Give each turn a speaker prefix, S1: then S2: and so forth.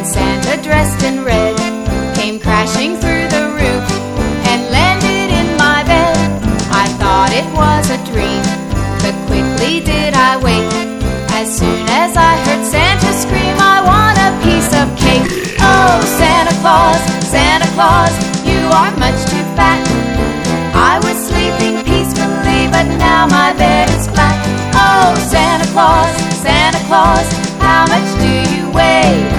S1: Santa dressed in red came crashing through the roof and landed in my bed. I thought it was a dream, but quickly did I wake. As soon as I heard Santa scream, I want a piece of cake. Oh, Santa Claus, Santa Claus, you are much too fat. I was sleeping peacefully, but now my bed is flat. Oh, Santa Claus, Santa Claus, how much do you weigh?